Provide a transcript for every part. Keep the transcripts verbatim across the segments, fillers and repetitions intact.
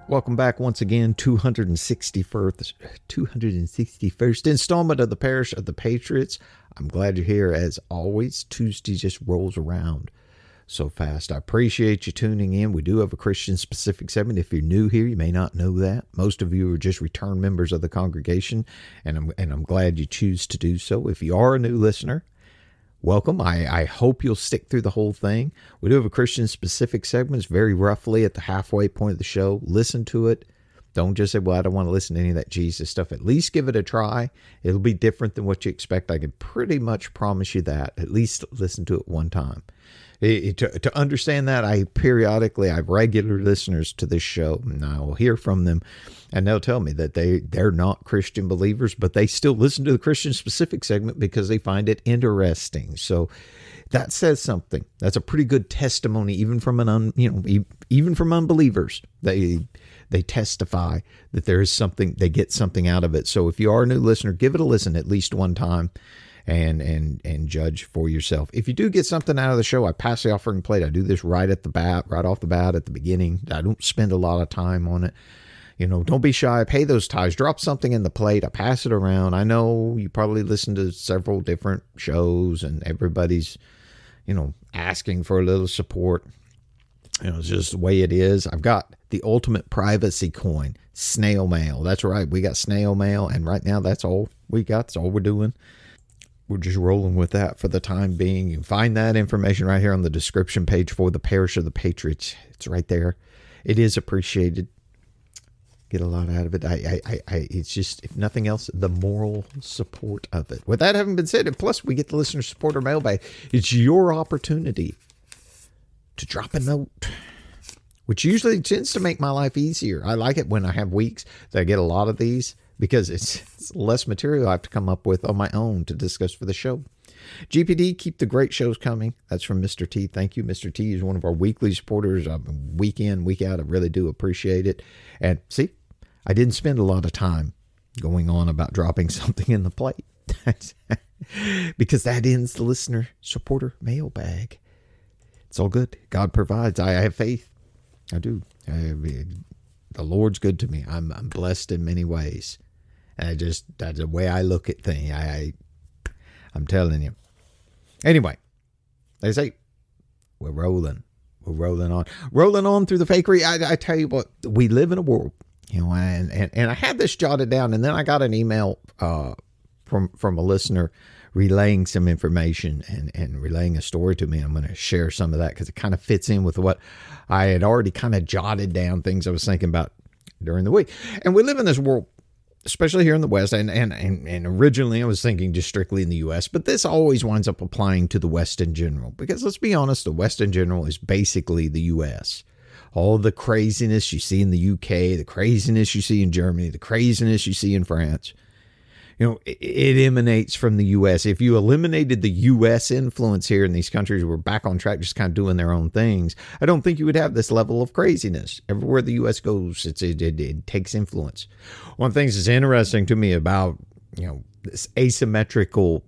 Welcome back once again, two hundred sixty-first, two hundred sixty-first installment of the Parish of the Patriots. I'm glad you're here. As always, Tuesday just rolls around so fast. I appreciate you tuning in. We do have a Christian-specific segment. If you're new here, you may not know that. Most of you are just return members of the congregation, and I'm, and I'm glad you choose to do so. If you are a new listener, welcome. I, I hope you'll stick through the whole thing. We do have a Christian-specific segment. It's very roughly at the halfway point of the show. Listen to it. Don't just say, well, I don't want to listen to any of that Jesus stuff. At least give it a try. It'll be different than what you expect. I can pretty much promise you that. At least listen to it one time. It, it, to, to understand that, I periodically, I have regular listeners to this show, and I will hear from them, and they'll tell me that they, they're not Christian believers, but they still listen to the Christian-specific segment because they find it interesting. So that says something. That's a pretty good testimony, even from an un, you know, even from unbelievers. They they testify that there is something, they get something out of it. So if you are a new listener, give it a listen at least one time. And and and judge for yourself. If you do get something out of the show, I pass the offering plate. I do this right at the bat, right off the bat at the beginning. I don't spend a lot of time on it. You know, don't be shy. Pay those tithes. Drop something in the plate. I pass it around. I know you probably listen to several different shows, and everybody's, you know, asking for a little support. You know, it's just the way it is. I've got the ultimate privacy coin, snail mail. That's right. We got snail mail, and right now that's all we got. That's all we're doing. We're just rolling with that for the time being. You can find that information right here on the description page for the Parish of the Patriots. It's right there. It is appreciated. Get a lot out of it. I, I, I, it's just, if nothing else, the moral support of it. With that having been said, and plus we get the listener supporter mailbag, it's your opportunity to drop a note, which usually tends to make my life easier. I like it when I have weeks that I get a lot of these, because it's, it's less material I have to come up with on my own to discuss for the show. G P D, keep the great shows coming. That's from Mister T. Thank you. Mister T is one of our weekly supporters. Uh, week in, week out. I really do appreciate it. And see, I didn't spend a lot of time going on about dropping something in the plate. Because that ends the listener supporter mailbag. It's all good. God provides. I, I have faith. I do. I, the Lord's good to me. I'm, I'm blessed in many ways. And I just, that's the way I look at things. I, I, I'm telling you. Anyway, they say, we're rolling. We're rolling on. Rolling on through the fakery. I, I tell you what, we live in a world, you know, and, and, and I had this jotted down, and then I got an email uh, from, from a listener relaying some information and, and relaying a story to me. I'm going to share some of that because it kind of fits in with what I had already kind of jotted down, things I was thinking about during the week. And we live in this world, especially here in the West, and, and, and, and originally I was thinking just strictly in the U S, but this always winds up applying to the West in general, because let's be honest, the West in general is basically the U S. All the craziness you see in the U K, the craziness you see in Germany, the craziness you see in France, you know, it, it emanates from the U S. If you eliminated the U S influence here in these countries, we're back on track, just kind of doing their own things, I don't think you would have this level of craziness. Everywhere the U S goes, it's, it, it, it takes influence. One of the things that's interesting to me about, you know, this asymmetrical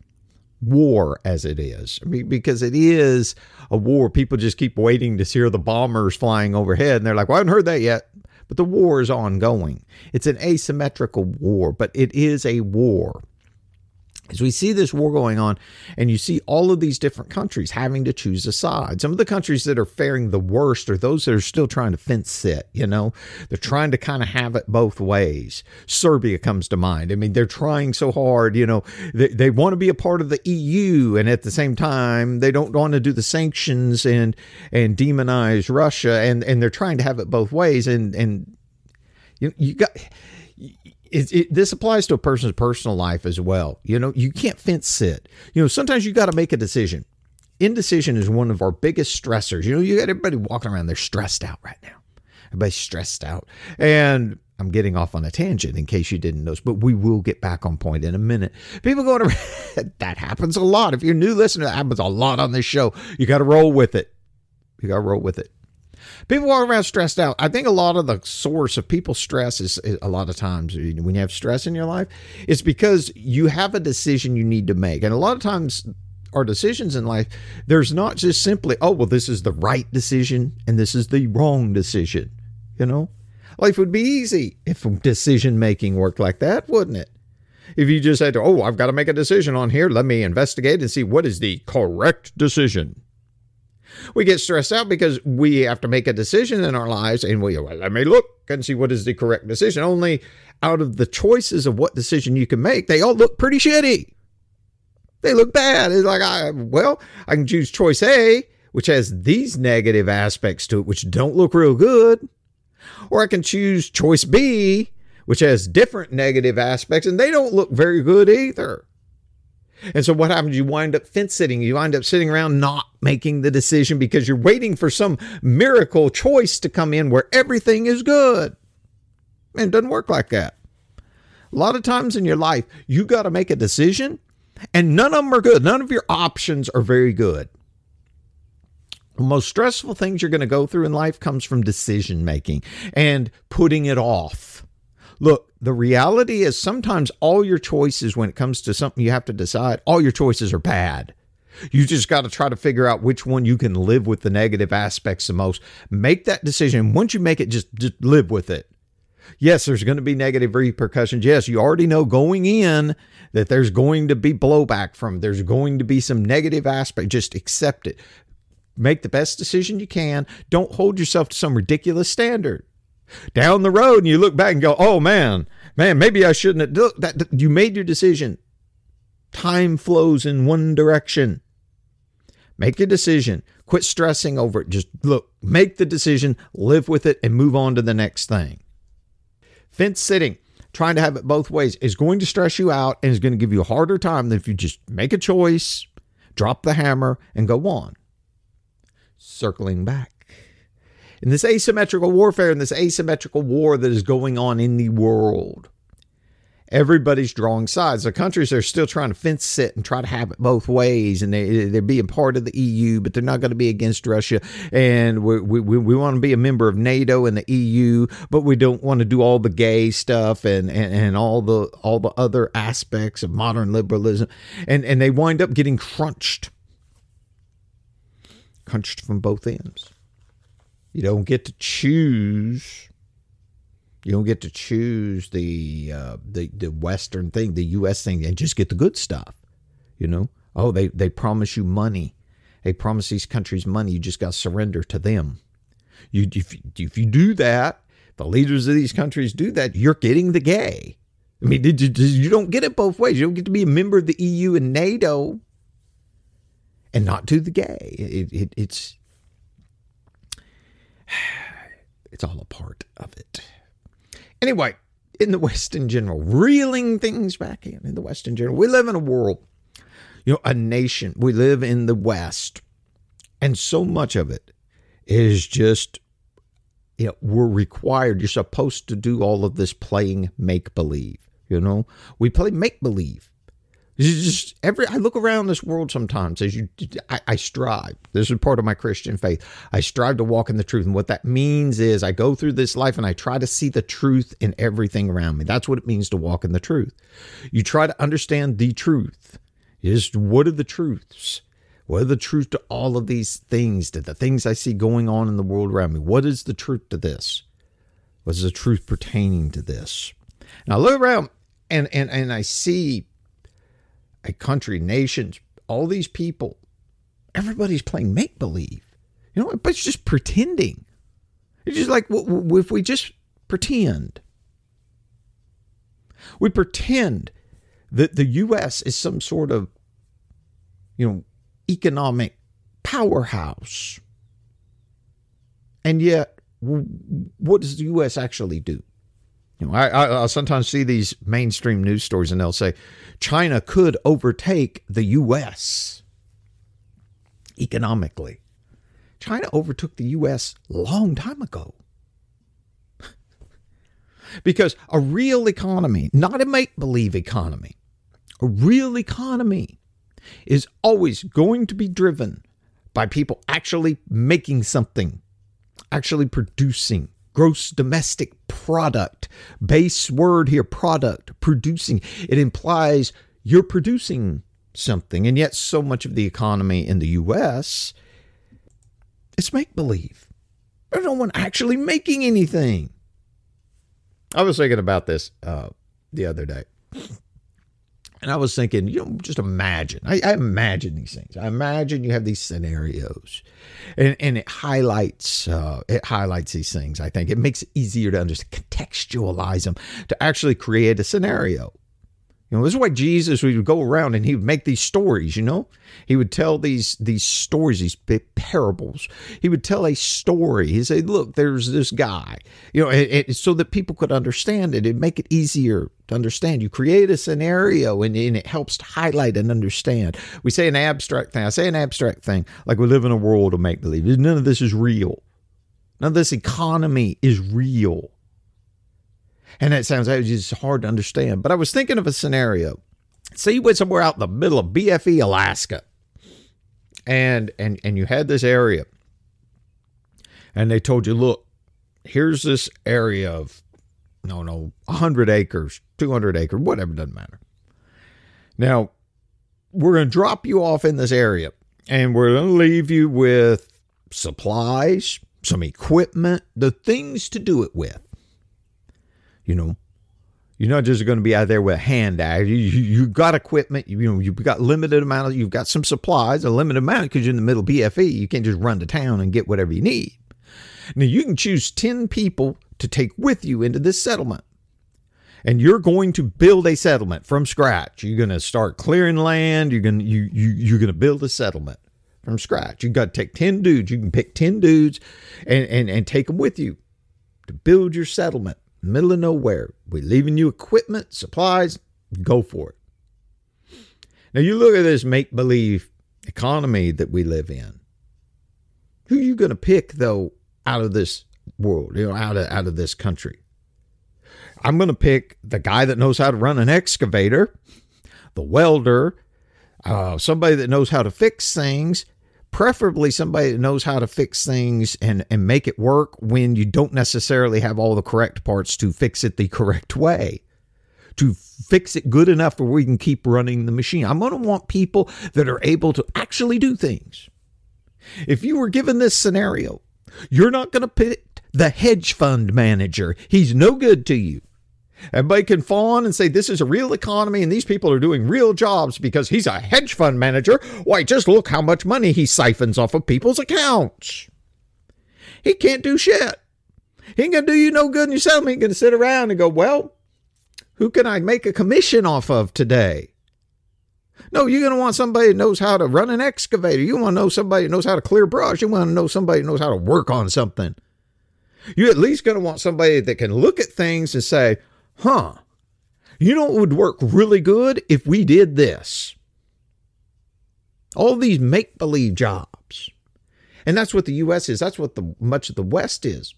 war as it is, I mean, because it is a war. People just keep waiting to see the bombers flying overhead, and they're like, well, I haven't heard that yet. But the war is ongoing. It's an asymmetrical war, but it is a war. As we see this war going on, and you see all of these different countries having to choose a side. Some of the countries that are faring the worst are those that are still trying to fence sit, you know. They're trying to kind of have it both ways. Serbia comes to mind. I mean, they're trying so hard, you know. They, they want to be a part of the E U, and at the same time, they don't want to do the sanctions and and demonize Russia, and, and they're trying to have it both ways. And, and you, you got... It, it, this applies to a person's personal life as well. You know, you can't fence sit. You know, sometimes you got to make a decision. Indecision is one of our biggest stressors. You know, you got everybody walking around, they're stressed out right now. Everybody's stressed out. And I'm getting off on a tangent in case you didn't notice, but we will get back on point in a minute. People going around, that happens a lot. If you're a new listener, that happens a lot on this show. You got to roll with it. You got to roll with it. People walk around stressed out. I think a lot of the source of people's stress is, is a lot of times when you have stress in your life, it's because you have a decision you need to make. And a lot of times our decisions in life, there's not just simply, oh, well, this is the right decision and this is the wrong decision. You know, Life would be easy if decision making worked like that, wouldn't it? If you just had to, oh, I've got to make a decision on here. Let me investigate and see what is the correct decision. We get stressed out because we have to make a decision in our lives, and we, well, let me look and see what is the correct decision. Only out of the choices of what decision you can make, they all look pretty shitty. They look bad. It's like, I, well, I can choose choice A, which has these negative aspects to it, which don't look real good. Or I can choose choice B, which has different negative aspects, and they don't look very good either. And so what happens? You wind up fence sitting. You wind up sitting around not making the decision because you're waiting for some miracle choice to come in where everything is good. And it doesn't work like that. A lot of times in your life, you got to make a decision, and none of them are good. None of your options are very good. The most stressful things you're going to go through in life comes from decision making and putting it off. Look, the reality is sometimes all your choices when it comes to something you have to decide, all your choices are bad. You just got to try to figure out which one you can live with the negative aspects the most. Make that decision. Once you make it, just, just live with it. Yes, there's going to be negative repercussions. Yes, you already know going in that there's going to be blowback from, there's going to be some negative aspect. Just accept it. Make the best decision you can. Don't hold yourself to some ridiculous standard. Down the road and you look back and go, oh man, man, maybe I shouldn't have. Look, that, you made your decision. Time flows in one direction. Make a decision. Quit stressing over it. Just look, make the decision, live with it, and move on to the next thing. Fence sitting, trying to have it both ways, is going to stress you out and is going to give you a harder time than if you just make a choice, drop the hammer, and go on. Circling back. In this asymmetrical warfare, in this asymmetrical war that is going on in the world, everybody's drawing sides. The countries are still trying to fence sit and try to have it both ways, and they, they're being part of the E U, but they're not going to be against Russia. And we, we, we want to be a member of NATO and the E U, but we don't want to do all the gay stuff and, and, and all the all the other aspects of modern liberalism. And, and they wind up getting crunched. Crunched from both ends. You don't get to choose. You don't get to choose the uh, the the Western thing, the U S thing, and just get the good stuff. You know, oh, they they promise you money. They promise these countries money. You just got to surrender to them. You if if you do that, the leaders of these countries do that, you're getting the gay. I mean, did you, you don't get it both ways. You don't get to be a member of the E U and NATO and not do the gay. It, it, it's it's all a part of it. Anyway, in the West in general, reeling things back in, in the West in general, we live in a world, you know, a nation. We live in the West, and so much of it is just, you know, we're required. You're supposed to do all of this playing make-believe, you know. We play make-believe. Just every I look around this world sometimes as you I, I strive. This is part of my Christian faith. I strive to walk in the truth. And what that means is I go through this life and I try to see the truth in everything around me. That's what it means to walk in the truth. You try to understand the truth. Is what are the truths? What are the truth to all of these things, to the things I see going on in the world around me? What is the truth to this? What is the truth pertaining to this? And I look around and and, and I see a country, nations, all these people, everybody's playing make-believe. You know, but it's just pretending. It's just like, if we just pretend. We pretend that the U S is some sort of, you know, economic powerhouse. And yet, what does the U S actually do? You know, I, I, I'll sometimes see these mainstream news stories and they'll say, China could overtake the U S economically. China overtook the U S a long time ago. Because a real economy, not a make-believe economy, a real economy is always going to be driven by people actually making something, actually producing. Gross domestic product, base word here, product, producing. It implies you're producing something. And yet so much of the economy in the U S, it's make-believe. There's no one actually making anything. I was thinking about this uh, the other day. And I was thinking, you know, just imagine. I, I imagine these things. I imagine you have these scenarios, and and it highlights uh, it highlights these things. I think it makes it easier to understand, contextualize them, to actually create a scenario. You know, this is why Jesus would go around and he would make these stories. You know, he would tell these these stories, these big parables. He would tell a story. He'd say, "Look, there's this guy." You know, it, it, so that people could understand it. It'd make it easier to understand. You create a scenario, and, and it helps to highlight and understand. We say an abstract thing. I say an abstract thing, like we live in a world of make believe. None of this is real. None of this economy is real. And that sounds like it's just hard to understand. But I was thinking of a scenario. Say you went somewhere out in the middle of B F E, Alaska. And and and you had this area. And they told you, look, here's this area of, no, no, one hundred acres, two hundred acres, whatever, doesn't matter. Now, we're going to drop you off in this area. And we're going to leave you with supplies, some equipment, the things to do it with. You know, you're not just going to be out there with a hand out. You, you, you got equipment, you, you know, you've got limited amount of, you've got some supplies, a limited amount because you're in the middle of B F E. You can't just run to town and get whatever you need. Now, you can choose ten people to take with you into this settlement. And you're going to build a settlement from scratch. You're going to start clearing land. You're going to, you, you, you're going to build a settlement from scratch. You got to take ten dudes. You can pick ten dudes and, and, and take them with you to build your settlement. Middle of nowhere. We're leaving you equipment, supplies, go for it. Now you look at this make-believe economy that we live in. Who are you going to pick, though, out of this world, you know, out of, out of this country? I'm going to pick the guy that knows how to run an excavator, the welder, uh, somebody that knows how to fix things, preferably somebody that knows how to fix things and, and make it work when you don't necessarily have all the correct parts to fix it the correct way, to fix it good enough where we can keep running the machine. I'm going to want people that are able to actually do things. If you were given this scenario, you're not going to pick the hedge fund manager. He's no good to you. Everybody can fall on and say this is a real economy and these people are doing real jobs because he's a hedge fund manager. Why, just look how much money he siphons off of people's accounts. He can't do shit. He ain't going to do you no good in your settlement. He's going to sit around and go, well, who can I make a commission off of today? No, you're going to want somebody that knows how to run an excavator. You want to know somebody that knows how to clear brush. You want to know somebody that knows how to work on something. You're at least going to want somebody that can look at things and say, huh, you know what would work really good if we did this? All these make-believe jobs. And that's what the U S is. That's what the much of the West is.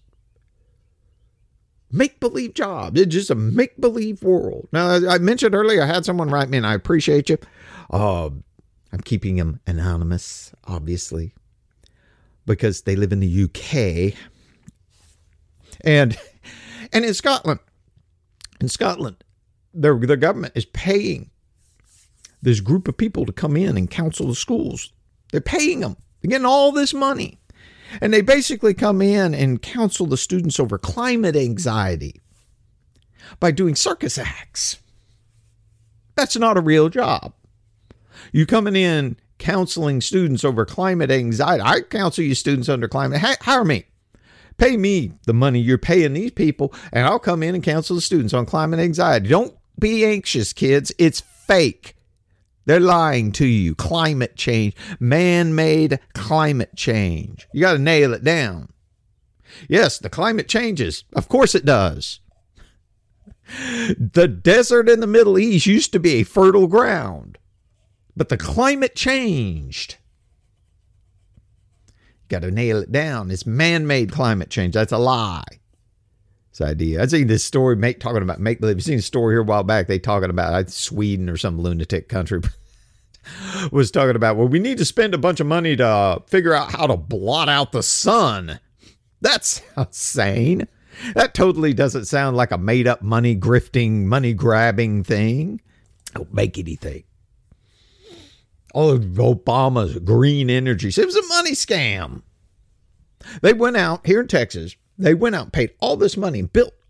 Make-believe jobs. It's just a make-believe world. Now, I mentioned earlier, I had someone write me, and I appreciate you. Uh, I'm keeping them anonymous, obviously, because they live in the U K. And, and in Scotland, In Scotland, their, their government is paying this group of people to come in and counsel the schools. They're paying them. They're getting all this money. And they basically come in and counsel the students over climate anxiety by doing circus acts. That's not a real job. You coming in counseling students over climate anxiety. I counsel you students under climate. Hire me. Pay me the money you're paying these people, and I'll come in and counsel the students on climate anxiety. Don't be anxious, kids. It's fake. They're lying to you. Climate change, man-made climate change. You got to nail it down. Yes, the climate changes. Of course it does. The desert in the Middle East used to be a fertile ground, but the climate changed. Got to nail it down. It's man-made climate change. That's a lie. This idea. I've seen this story make talking about make believe. I've seen a story here a while back. They talking about uh, Sweden or some lunatic country was talking about, well, we need to spend a bunch of money to uh, figure out how to blot out the sun. That sounds sane. That totally doesn't sound like a made-up money grifting, money grabbing thing. Don't make anything. All of Obama's green energy. It was a money scam. They went out here in Texas. They went out and paid all this money and built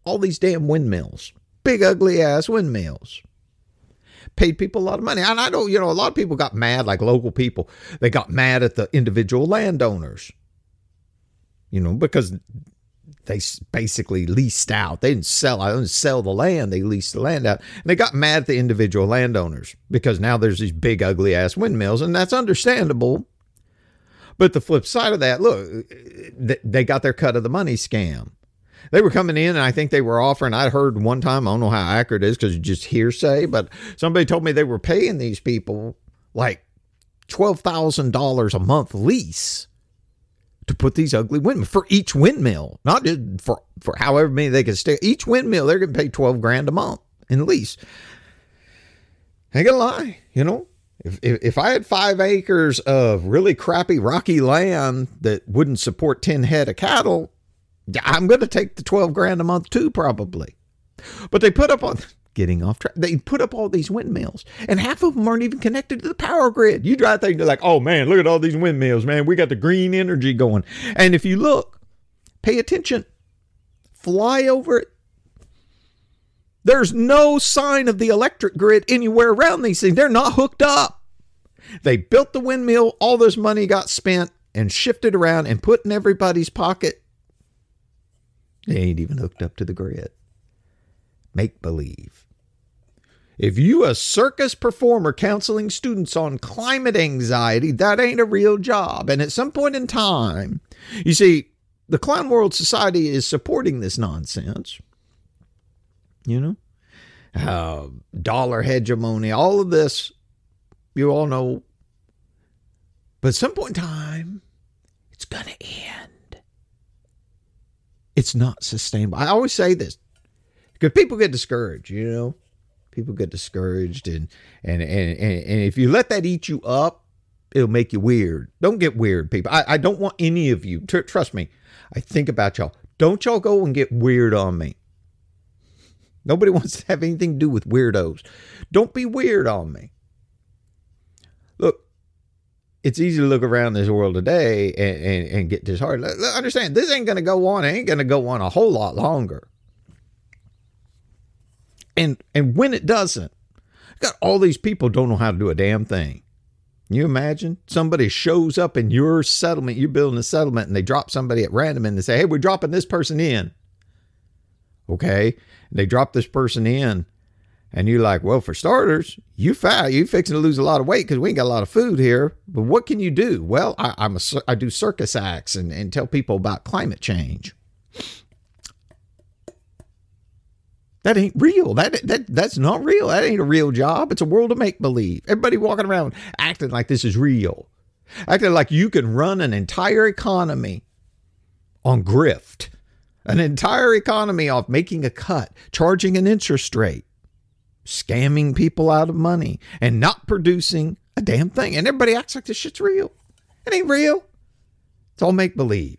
all these damn windmills, big ugly ass windmills. Paid people a lot of money. And I know, you know, a lot of people got mad, like local people. They got mad at the individual landowners, you know, because they basically leased out. They didn't sell. I didn't sell the land. They leased the land out. And they got mad at the individual landowners because now there's these big ugly ass windmills, and that's understandable. But the flip side of that, look, they got their cut of the money scam. They were coming in, and I think they were offering, I heard one time, I don't know how accurate it is because it's just hearsay, but somebody told me they were paying these people like twelve thousand dollars a month lease to put these ugly windmills for each windmill, not just for, for however many they can stay. Each windmill, they're going to pay twelve grand a month in lease. Ain't gonna lie, you know, if, if, if I had five acres of really crappy, rocky land that wouldn't support ten head of cattle, I'm going to take the twelve grand a month too, probably. But they put up on, getting off track, they put up all these windmills, and half of them aren't even connected to the power grid. You drive there, you're like, oh man, look at all these windmills, man. We got the green energy going. And if you look, pay attention, fly over it. There's no sign of the electric grid anywhere around these things. They're not hooked up. They built the windmill, all this money got spent and shifted around and put in everybody's pocket. They ain't even hooked up to the grid. Make believe. If you a circus performer counseling students on climate anxiety, that ain't a real job. And at some point in time, you see, the Clown World Society is supporting this nonsense. You know, uh, dollar hegemony, all of this, you all know. But at some point in time, it's going to end. It's not sustainable. I always say this because people get discouraged, you know, people get discouraged. And, and, and, and, and if you let that eat you up, it'll make you weird. Don't get weird, people. I, I don't want any of you to, trust me. I think about y'all. Don't y'all go and get weird on me. Nobody wants to have anything to do with weirdos. Don't be weird on me. Look, it's easy to look around this world today and, and, and get disheartened. Understand, this ain't going to go on. It ain't going to go on a whole lot longer. And and when it doesn't, got all these people don't know how to do a damn thing. Can you imagine? Somebody shows up in your settlement, you're building a settlement, and they drop somebody at random and they say, hey, we're dropping this person in. Okay? And they drop this person in. And you're like, well, for starters, you fat, you fixing to lose a lot of weight because we ain't got a lot of food here. But what can you do? Well, I, I'm a, I do circus acts and, and tell people about climate change. That ain't real. That that that's not real. That ain't a real job. It's a world of make believe. Everybody walking around acting like this is real, acting like you can run an entire economy on grift, an entire economy off making a cut, charging an interest rate, scamming people out of money, and not producing a damn thing. And everybody acts like this shit's real. It ain't real. It's all make believe.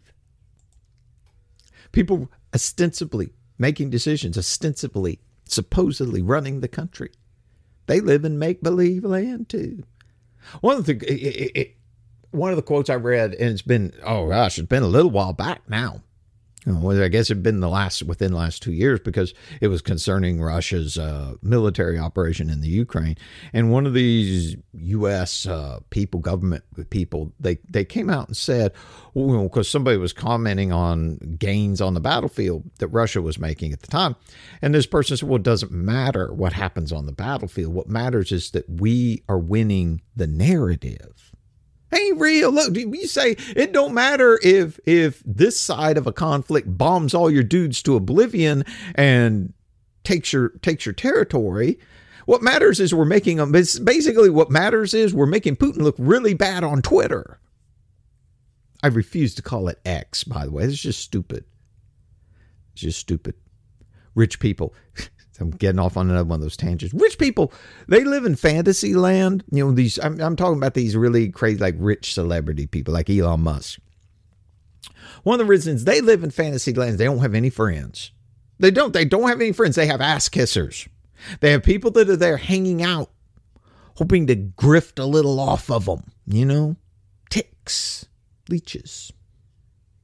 People ostensibly making decisions, ostensibly, supposedly running the country. They live in make believe land too. One of the it, it, it, one of the quotes I read, and it's been oh gosh, it's been a little while back now. You know, I guess it'd been the last within the last two years because it was concerning Russia's uh, military operation in the Ukraine. And one of these U S uh, people, government people, they, they came out and said, well, because somebody was commenting on gains on the battlefield that Russia was making at the time. And this person said, well, it doesn't matter what happens on the battlefield. What matters is that we are winning the narrative. Ain't real. Look, you say it don't matter if if this side of a conflict bombs all your dudes to oblivion and takes your takes your territory. What matters is we're making them. Basically, what matters is we're making Putin look really bad on Twitter. I refuse to call it X, by the way. It's just stupid. It's just stupid. Rich people. I'm getting off on another one of those tangents. Rich people, they live in fantasy land. You know, these, I'm, I'm talking about these really crazy, like rich celebrity people like Elon Musk. One of the reasons they live in fantasy land, they don't have any friends. They don't, they don't have any friends. They have ass kissers. They have people that are there hanging out, hoping to grift a little off of them. You know, ticks, leeches.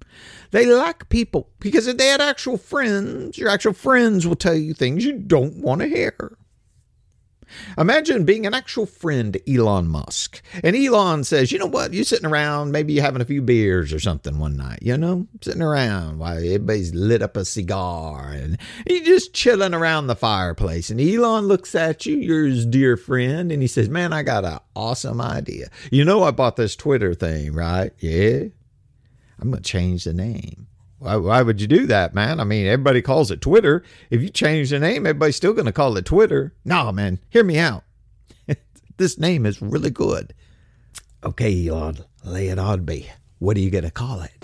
They lack people because if they had actual friends, your actual friends will tell you things you don't want to hear. Imagine being an actual friend to Elon Musk. And Elon says, you know what? You're sitting around, maybe you're having a few beers or something one night, you know, sitting around while everybody's lit up a cigar and you're just chilling around the fireplace. And Elon looks at you, your dear friend, and he says, man, I got an awesome idea. You know, I bought this Twitter thing, right? Yeah. I'm going to change the name. Why, why would you do that, man? I mean, everybody calls it Twitter. If you change the name, everybody's still going to call it Twitter. No, man, hear me out. This name is really good. Okay, Elon, lay it on me. What are you going to call it?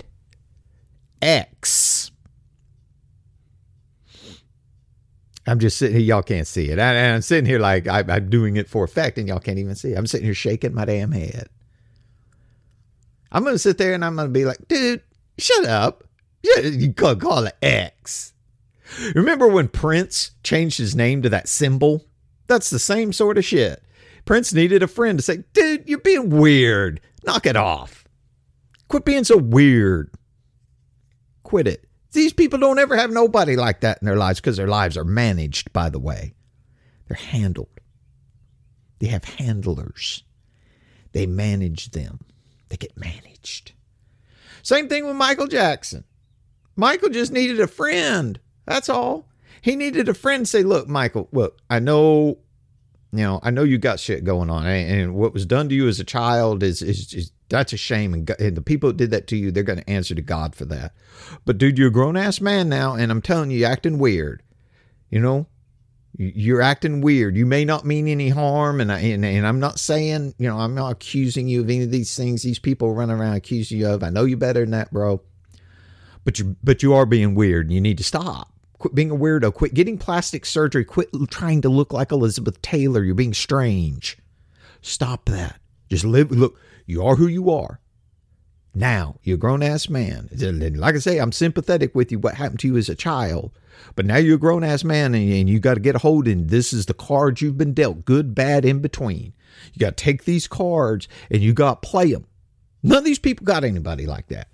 X. I'm just sitting here. Y'all can't see it. And I'm sitting here like I, I'm doing it for effect, and y'all can't even see it. I'm sitting here shaking my damn head. I'm going to sit there, and I'm going to be like, dude, shut up. Yeah, you could call it X. Remember when Prince changed his name to that symbol? That's the same sort of shit. Prince needed a friend to say, dude, you're being weird. Knock it off. Quit being so weird. Quit it. These people don't ever have nobody like that in their lives because their lives are managed, by the way. They're handled. They have handlers. They manage them. They get managed. Same thing with Michael Jackson. Michael just needed a friend. That's all. He needed a friend to say, look, Michael, look, I know, you know, I know you got shit going on. And what was done to you as a child is, is, is that's a shame. And, and the people that did that to you, they're going to answer to God for that. But dude, you're a grown ass man now. And I'm telling you, you're acting weird. You know, you're acting weird. You may not mean any harm. And, I, and, and I'm not saying, you know, I'm not accusing you of any of these things these people run around accusing you of. I know you better than that, bro. But you, but you are being weird and you need to stop. Quit being a weirdo. Quit getting plastic surgery. Quit trying to look like Elizabeth Taylor. You're being strange. Stop that. Just live. Look, you are who you are. Now, you're a grown-ass man. Like I say, I'm sympathetic with you, what happened to you as a child. But now you're a grown-ass man and, and you got to get a hold in. This is the cards you've been dealt. Good, bad, in between. You got to take these cards and you got to play them. None of these people got anybody like that.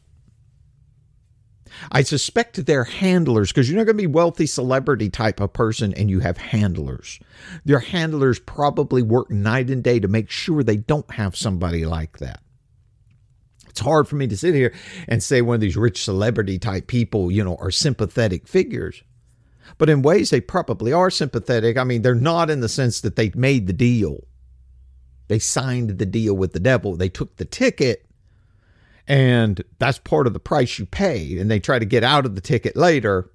I suspect they're handlers because you're not going to be wealthy celebrity type of person and you have handlers. Their handlers probably work night and day to make sure they don't have somebody like that. It's hard for me to sit here and say one of these rich celebrity type people, you know, are sympathetic figures. But in ways they probably are sympathetic. I mean, they're not in the sense that they made the deal. They signed the deal with the devil. They took the ticket. And that's part of the price you pay. And they try to get out of the ticket later.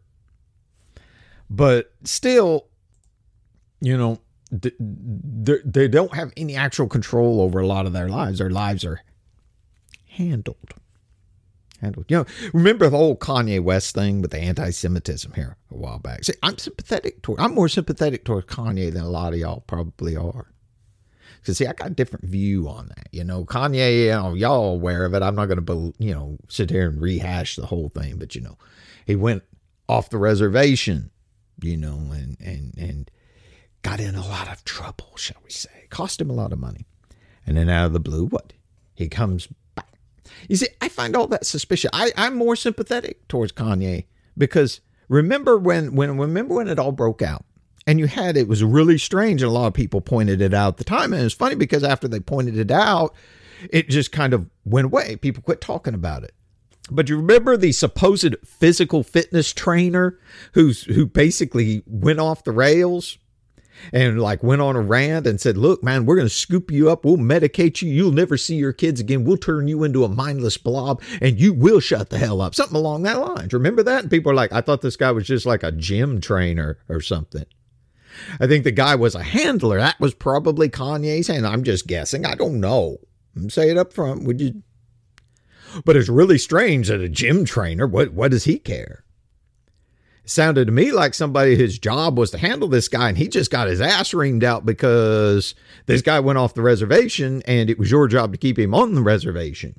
But still, you know, they, they don't have any actual control over a lot of their lives. Their lives are handled. Handled. You know, remember the whole Kanye West thing with the anti-Semitism here a while back? See, I'm sympathetic toward, I'm more sympathetic toward Kanye than a lot of y'all probably are. Because, see, I got a different view on that. You know, Kanye, you know, y'all aware of it. I'm not going to, you know, sit here and rehash the whole thing. But, you know, he went off the reservation, you know, and, and, and got in a lot of trouble, shall we say. Cost him a lot of money. And then out of the blue, what? He comes back. You see, I find all that suspicious. I, I'm more sympathetic towards Kanye because remember when, when, remember when it all broke out? And you had, it was really strange. And a lot of people pointed it out at the time. And it's funny because after they pointed it out, it just kind of went away. People quit talking about it. But you remember the supposed physical fitness trainer who's, who basically went off the rails and like went on a rant and said, look, man, we're going to scoop you up. We'll medicate you. You'll never see your kids again. We'll turn you into a mindless blob and you will shut the hell up. Something along that line. Remember that? And people are like, I thought this guy was just like a gym trainer or something. I think the guy was a handler. That was probably Kanye's hand. I'm just guessing. I don't know. I'm saying it up front. Would you? But it's really strange that a gym trainer, what, what does he care? It sounded to me like somebody, his job was to handle this guy and he just got his ass reamed out because this guy went off the reservation and it was your job to keep him on the reservation.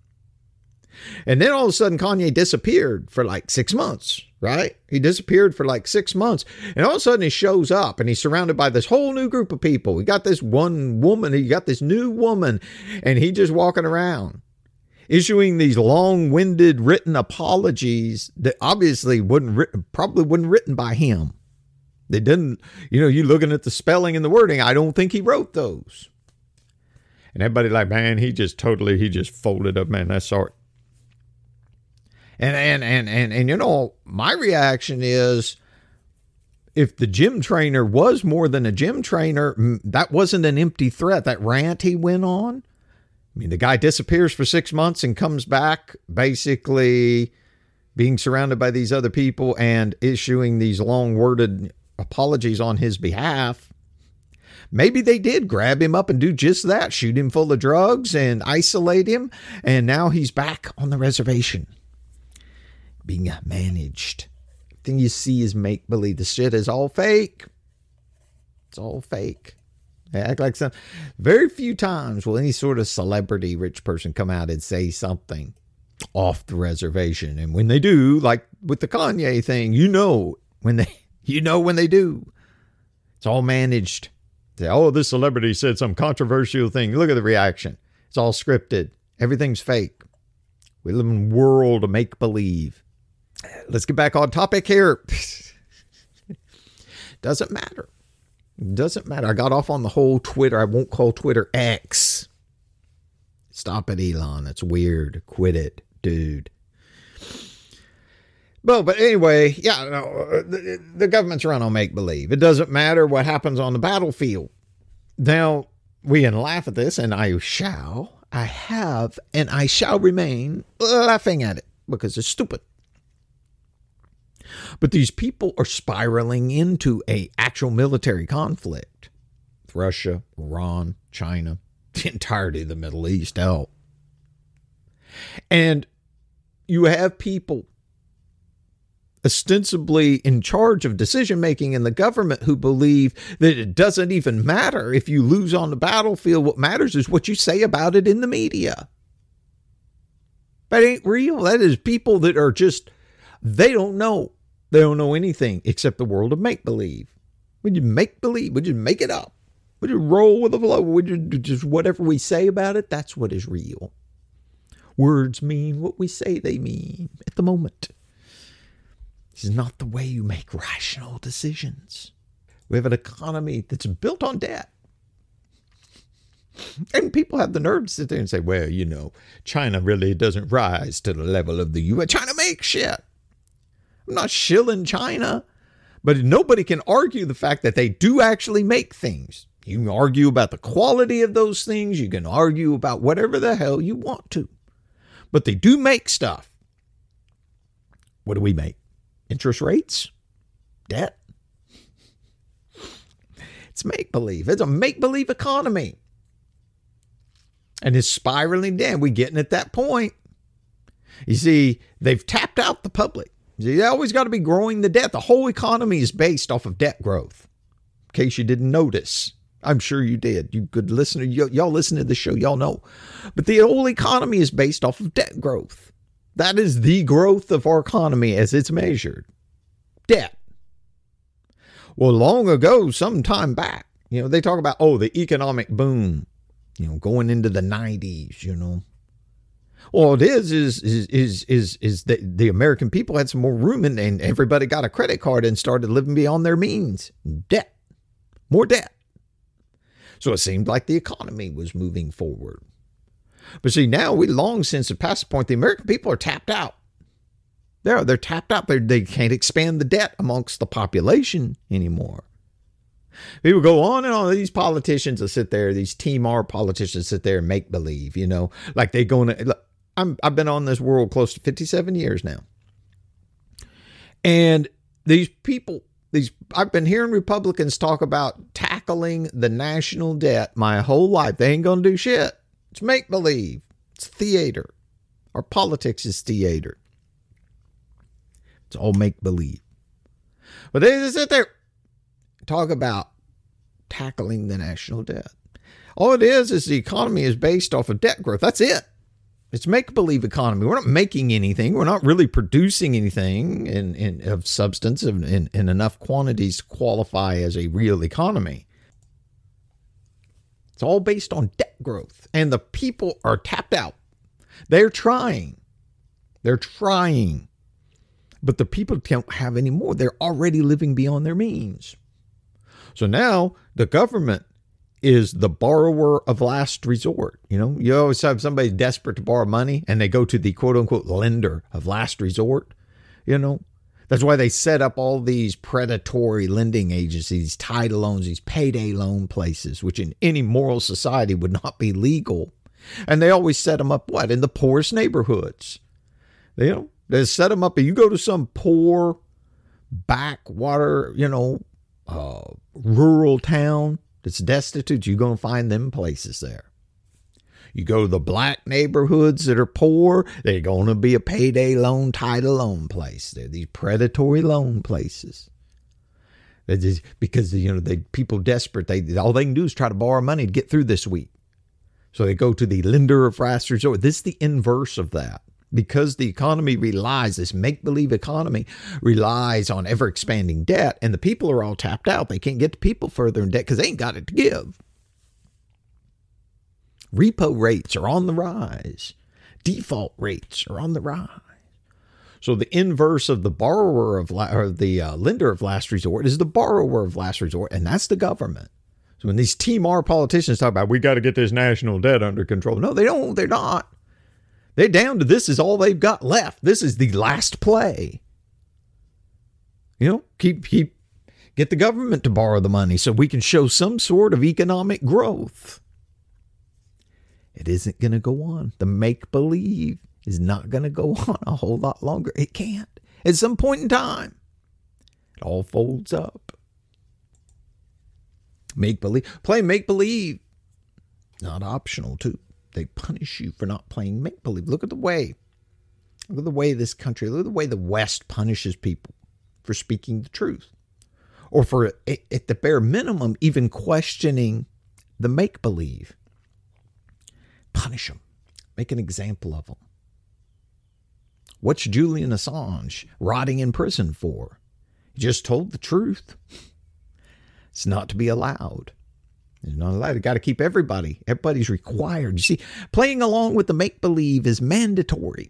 And then all of a sudden Kanye disappeared for like six months, right? He disappeared for like six months. And all of a sudden he shows up and he's surrounded by this whole new group of people. He got this one woman, he got this new woman and he just walking around. issuing these long-winded written apologies that obviously wouldn't written, probably wouldn't written by him. They didn't, you know, you looking at the spelling and the wording, I don't think he wrote those. And everybody like, man, he just totally, he just folded up, man, that's sorry. And, and, and, and, and, you know, my reaction is, if the gym trainer was more than a gym trainer, that wasn't an empty threat. That rant he went on. I mean, the guy disappears for six months and comes back basically being surrounded by these other people and issuing these long worded apologies on his behalf. Maybe they did grab him up and do just that, shoot him full of drugs and isolate him. And now he's back on the reservation being managed. Thing you see is make believe. The shit is all fake. It's all fake. They act like some. Very few times will any sort of celebrity rich person come out and say something off the reservation. And when they do, like with the Kanye thing, you know when they you know when they do. It's all managed. Say, oh, this celebrity said some controversial thing. Look at the reaction. It's all scripted. Everything's fake. We live in a world of make believe. Let's get back on topic here. Doesn't matter. Doesn't matter. I got off on the whole Twitter. I won't call Twitter X. Stop it, Elon. That's weird. Quit it, dude. Well, but anyway, yeah, no, the, the government's run on make-believe. It doesn't matter what happens on the battlefield. Now, we can laugh at this, and I shall. I have, and I shall remain laughing at it because it's stupid. But these people are spiraling into a actual military conflict with Russia, Iran, China, the entirety of the Middle East, hell. And you have people ostensibly in charge of decision making in the government who believe that it doesn't even matter if you lose on the battlefield. What matters is what you say about it in the media. That ain't real. That is people that are just, they don't know. They don't know anything except the world of make-believe. Would you make-believe? Would you make it up? Would you roll with the flow? Would you just whatever we say about it? That's what is real. Words mean what we say they mean at the moment. This is not the way you make rational decisions. We have an economy that's built on debt. And people have the nerve to sit there and say, well, you know, China really doesn't rise to the level of the U S. China makes shit. I'm not shilling China, but nobody can argue the fact that they do actually make things. You can argue about the quality of those things. You can argue about whatever the hell you want to, but they do make stuff. What do we make? Interest rates? Debt? It's make-believe. It's a make-believe economy. And it's spiraling down. We're getting at that point. You see, they've tapped out the public. You always got to be growing the debt. The whole economy is based off of debt growth. In case you didn't notice. I'm sure you did. You good listener. Y- y'all listen to the show. Y'all know. But the whole economy is based off of debt growth. That is the growth of our economy as it's measured. Debt. Well, long ago, some time back, you know, they talk about, oh, the economic boom, you know, going into the nineties, you know. Well, it is, is, is, is, is, is that the American people had some more room and, and everybody got a credit card and started living beyond their means. Debt. More debt. So it seemed like the economy was moving forward. But see, now we long since have passed the point the American people are tapped out. They're, they're tapped out. They're, they can't expand the debt amongst the population anymore. People go on and on. These politicians will sit there, these Team R politicians sit there and make believe, you know, like they going to, look, I'm, I've been on this world close to fifty-seven years now. And these people, these, I've been hearing Republicans talk about tackling the national debt my whole life. They ain't going to do shit. It's make believe. It's theater. Our politics is theater. It's all make believe. But they just sit there, talk about tackling the national debt. All it is is the economy is based off of debt growth. That's it. It's make-believe economy. We're not making anything. We're not really producing anything in, in of substance in, in, in enough quantities to qualify as a real economy. It's all based on debt growth. And the people are tapped out. They're trying. They're trying. But the people don't have any more. They're already living beyond their means. So now the government is the borrower of last resort. You know, you always have somebody desperate to borrow money and they go to the quote unquote lender of last resort. You know, that's why they set up all these predatory lending agencies, these title loans, these payday loan places, which in any moral society would not be legal. And they always set them up, what, in the poorest neighborhoods. You know, they set them up. You go to some poor backwater, you know, uh, rural town that's destitute, you're going to find them places there. You go to the black neighborhoods that are poor, they're going to be a payday loan, title loan place. They're these predatory loan places. They just, because, you know, they people desperate, they all they can do is try to borrow money to get through this week. So they go to the lender of last resort. This is the inverse of that. Because the economy relies, this make-believe economy relies on ever-expanding debt, and the people are all tapped out. They can't get the people further in debt because they ain't got it to give. Repo rates are on the rise. Default rates are on the rise. So the inverse of the borrower of la- or the uh, lender of last resort is the borrower of last resort, and that's the government. So when these T M R politicians talk about, we got to get this national debt under control. No, they don't. They're not. They're down to this is all they've got left. This is the last play. You know, keep, keep, get the government to borrow the money so we can show some sort of economic growth. It isn't going to go on. The make-believe is not going to go on a whole lot longer. It can't. At some point in time, it all folds up. Make-believe. Play make-believe. Not optional, too. They punish you for not playing make-believe. Look at the way. Look at the way this country, look at the way the West punishes people for speaking the truth. Or for, at the bare minimum, even questioning the make-believe. Punish them. Make an example of them. What's Julian Assange rotting in prison for? He just told the truth. It's not to be allowed. It's not allowed. You got to keep everybody. Everybody's required. You see, playing along with the make-believe is mandatory.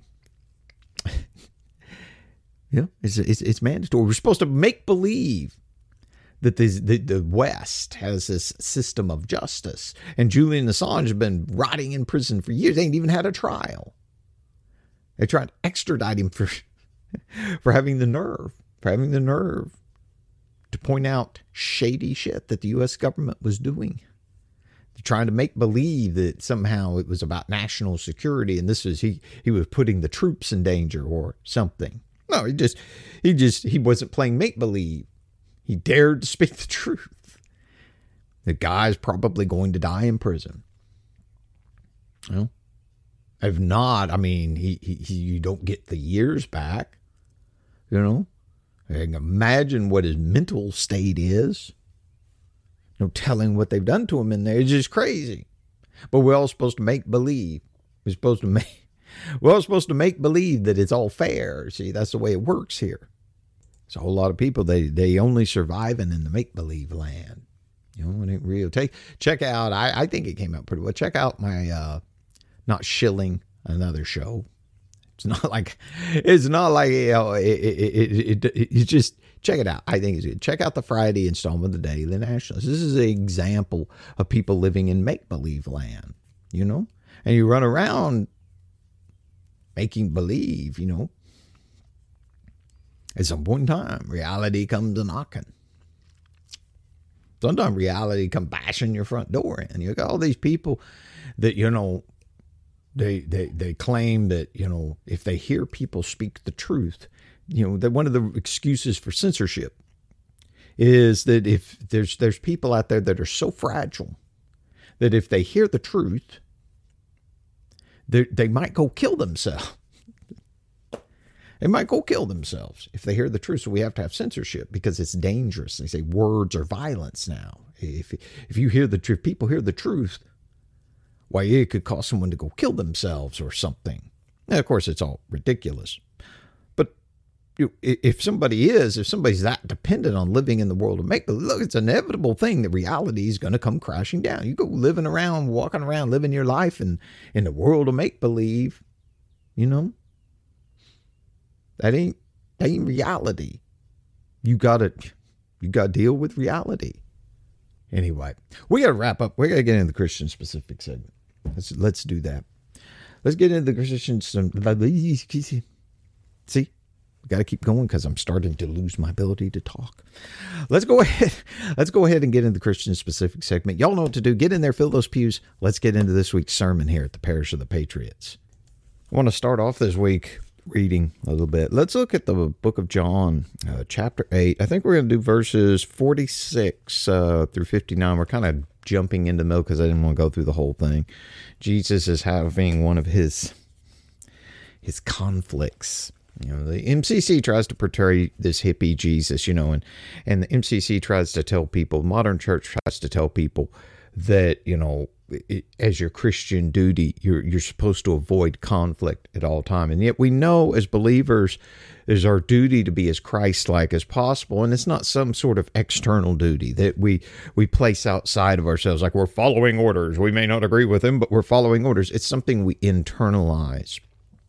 Yeah, it's, it's it's mandatory. We're supposed to make believe that the, the the West has this system of justice, and Julian Assange has been rotting in prison for years. They ain't even had a trial. They tried to extradite him for for having the nerve, for having the nerve to point out shady shit that the U S government was doing. They're trying to make believe that somehow it was about national security, and this was he he was putting the troops in danger or something. No, he just he just he wasn't playing make believe. He dared to speak the truth. The guy's probably going to die in prison. Well, if not, I mean, he, he, he you don't get the years back. You know, I can imagine what his mental state is. No telling what they've done to him in there. It's just crazy. But we're all supposed to make believe. We're supposed to make. We're all supposed to make believe that it's all fair. See, that's the way it works here. There's a whole lot of people, they they only surviving in the make-believe land. You know, it ain't real. Take check out, I, I think it came out pretty well. Check out my uh not shilling another show. It's not like it's not like you know, it, it, it, it, it, it just check it out. I think it's good. Check out the Friday installment of the Daily Nationalist. This is an example of people living in make-believe land, you know? And you run around making believe, you know. At some point in time, reality comes a knocking. Sometimes reality come bashing your front door in. You got all these people that, you know, they they they claim that, you know, if they hear people speak the truth, you know, that one of the excuses for censorship is that if there's there's people out there that are so fragile that if they hear the truth, they they might go kill themselves. They might go kill themselves if they hear the truth. So we have to have censorship because it's dangerous. They say words are violence now. If if you hear the truth, people hear the truth, why, it could cause someone to go kill themselves or something. Now, of course, it's all ridiculous. But you, if somebody is, if somebody's that dependent on living in the world of make-believe, look, it's an inevitable thing that reality is going to come crashing down. You go living around, walking around, living your life in, in the world of make-believe, you know? That ain't, that ain't reality. You gotta, you gotta deal with reality. Anyway, we gotta wrap up. We gotta get into the Christian specific segment. Let's, let's do that. Let's get into the Christian. See? Got to keep going because I'm starting to lose my ability to talk. Let's go ahead. Let's go ahead and get into the Christian specific segment. Y'all know what to do. Get in there, fill those pews. Let's get into this week's sermon here at the Parish of the Patriots. I want to start off this week reading a little bit. Let's look at the book of John, uh, chapter eight. I think we're going to do verses forty-six uh, through fifty-nine. We're kind of jumping into the middle because I didn't want to go through the whole thing. Jesus is having one of his his conflicts. You know, the M C C tries to portray this hippie Jesus, you know, and, and the M C C tries to tell people, modern church tries to tell people that, you know, it, as your Christian duty, you're you're supposed to avoid conflict at all time. And yet we know as believers, there's our duty to be as Christ-like as possible. And it's not some sort of external duty that we, we place outside of ourselves, like we're following orders. We may not agree with them, but we're following orders. It's something we internalize.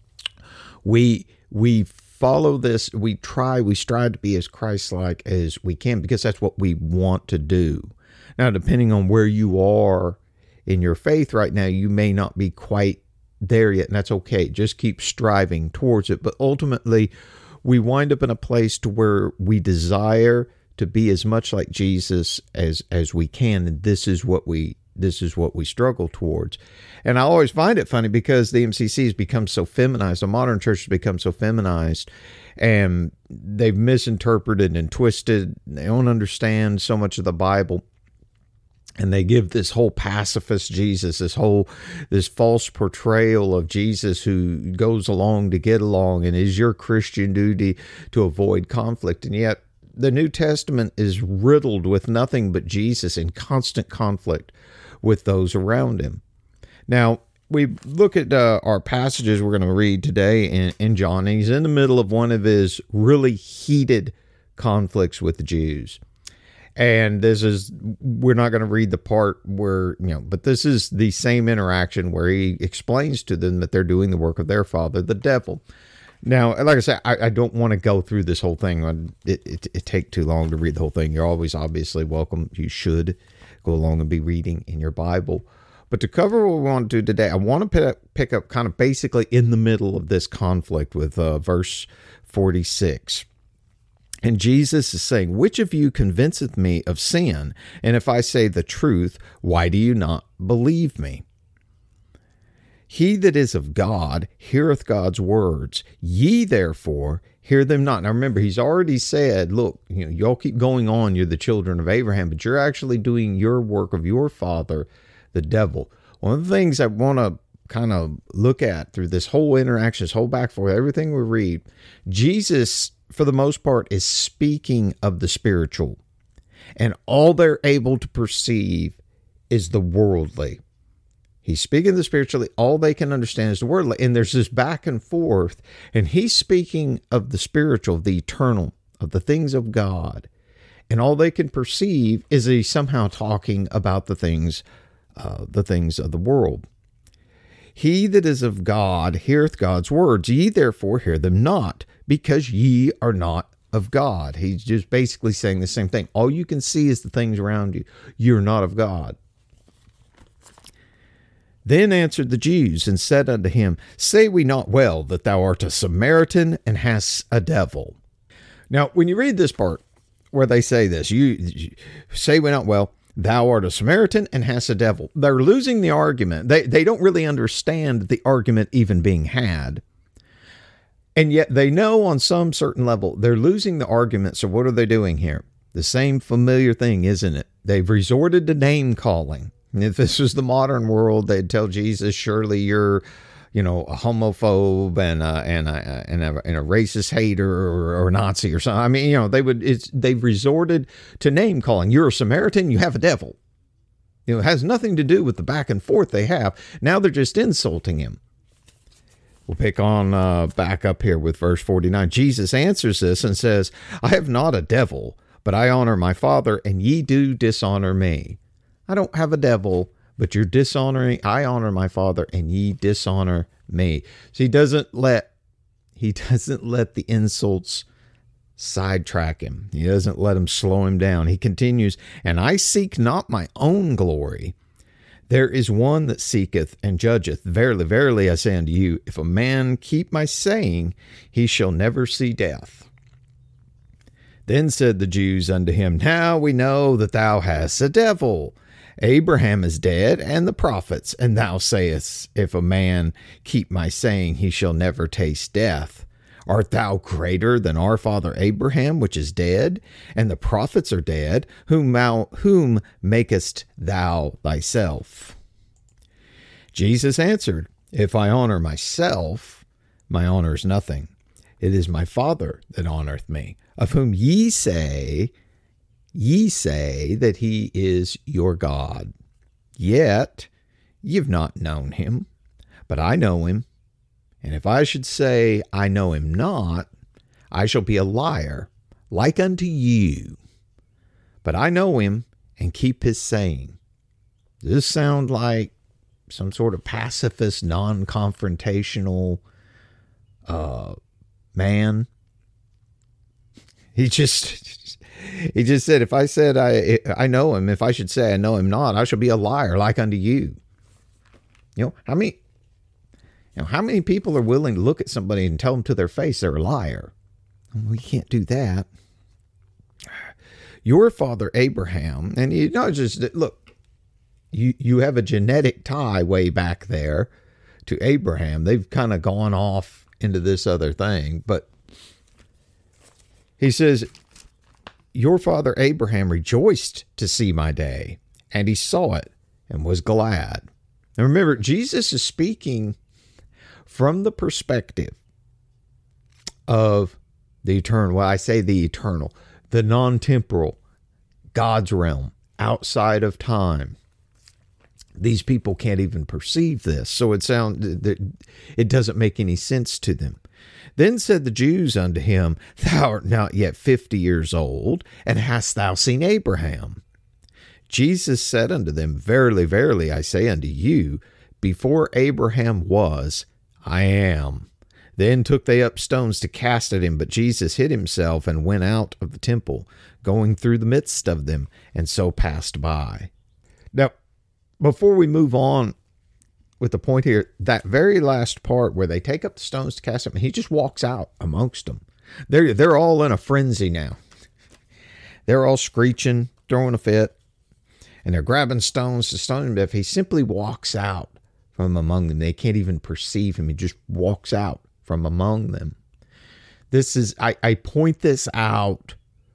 We... We follow this, we try, we strive to be as Christ-like as we can because that's what we want to do. Now, depending on where you are in your faith right now, you may not be quite there yet, and that's okay. Just keep striving towards it. But ultimately, we wind up in a place to where we desire to be as much like Jesus as, as we can, and this is what we This is what we struggle towards. And I always find it funny because the M C C has become so feminized. The modern church has become so feminized, and they've misinterpreted and twisted. They don't understand so much of the Bible. And they give this whole pacifist Jesus, this whole, this false portrayal of Jesus who goes along to get along and is your Christian duty to avoid conflict. And yet the New Testament is riddled with nothing but Jesus in constant conflict with those around him. Now, we look at uh, our passages we're going to read today in, in John. He's in the middle of one of his really heated conflicts with the Jews. And this is, we're not going to read the part where, you know, but this is the same interaction where he explains to them that they're doing the work of their father, the devil. Now, like I said, I, I don't want to go through this whole thing. It, it, it take too long to read the whole thing. You're always obviously welcome. You should go along and be reading in your Bible. But to cover what we want to do today, I want to pick up, pick up kind of basically in the middle of this conflict with uh, verse forty-six. And Jesus is saying, which of you convinceth me of sin? And if I say the truth, why do you not believe me? He that is of God heareth God's words. Ye therefore hear them not. Now remember, he's already said, look, you know, y'all keep going on. You're the children of Abraham, but you're actually doing your work of your father, the devil. One of the things I want to kind of look at through this whole interaction, this whole back and forth, everything we read, Jesus, for the most part, is speaking of the spiritual. And all they're able to perceive is the worldly. He's speaking of the spiritually. All they can understand is the worldly. And there's this back and forth. And he's speaking of the spiritual, the eternal, of the things of God. And all they can perceive is that he's somehow talking about the things, uh, the things of the world. He that is of God heareth God's words. Ye therefore hear them not, because ye are not of God. He's just basically saying the same thing. All you can see is the things around you. You're not of God. Then answered the Jews and said unto him, say we not well that thou art a Samaritan and hast a devil? Now, when you read this part where they say this, you, you say we not well, thou art a Samaritan and hast a devil. They're losing the argument. They, they don't really understand the argument even being had. And yet they know on some certain level they're losing the argument. So what are they doing here? The same familiar thing, isn't it? They've resorted to name calling. And if this was the modern world, they'd tell Jesus, surely you're, you know, a homophobe and a, and a, and a, and a racist hater or, or Nazi or something. I mean, you know, they would, it's, they've resorted to name calling. You're a Samaritan, you have a devil. You know, it has nothing to do with the back and forth they have. Now they're just insulting him. We'll pick on uh, back up here with verse forty-nine. Jesus answers this and says, I have not a devil, but I honor my Father, and ye do dishonor me. I don't have a devil, but you're dishonoring, I honor my Father, and ye dishonor me. So he doesn't let, he doesn't let the insults sidetrack him. He doesn't let him slow him down. He continues, and I seek not my own glory. There is one that seeketh and judgeth. Verily, verily, I say unto you, if a man keep my saying, he shall never see death. Then said the Jews unto him, now we know that thou hast a devil. Abraham is dead, and the prophets, and thou sayest, if a man keep my saying, he shall never taste death. Art thou greater than our father Abraham, which is dead, and the prophets are dead? Whom, thou, whom makest thou thyself? Jesus answered, if I honor myself, my honor is nothing. It is my Father that honoreth me, of whom ye say, ye say that he is your God. Yet ye have not known him, but I know him. And if I should say, I know him not, I shall be a liar, like unto you. But I know him, and keep his saying. Does this sound like some sort of pacifist, non-confrontational uh, man? He just, he just said, if I said I, I know him, if I should say I know him not, I shall be a liar, like unto you. You know, how many... Now, how many people are willing to look at somebody and tell them to their face they're a liar? We can't do that. Your father Abraham, and you know, just look, you, you have a genetic tie way back there to Abraham. They've kind of gone off into this other thing, but he says, your father Abraham rejoiced to see my day, and he saw it and was glad. Now remember, Jesus is speaking from the perspective of the eternal, well, I say the eternal, the non-temporal, God's realm, outside of time. These people can't even perceive this, so it sounds, it doesn't make any sense to them. Then said the Jews unto him, thou art not yet fifty years old, and hast thou seen Abraham? Jesus said unto them, verily, verily, I say unto you, before Abraham was, I am. Then took they up stones to cast at him, but Jesus hid himself and went out of the temple, going through the midst of them, and so passed by. Now, before we move on with the point here, that very last part where they take up the stones to cast him, he just walks out amongst them. They're, they're all in a frenzy now. They're all screeching, throwing a fit, and they're grabbing stones to stone him. If he simply walks out from among them, they can't even perceive him. He just walks out from among them. This is, I, I point this out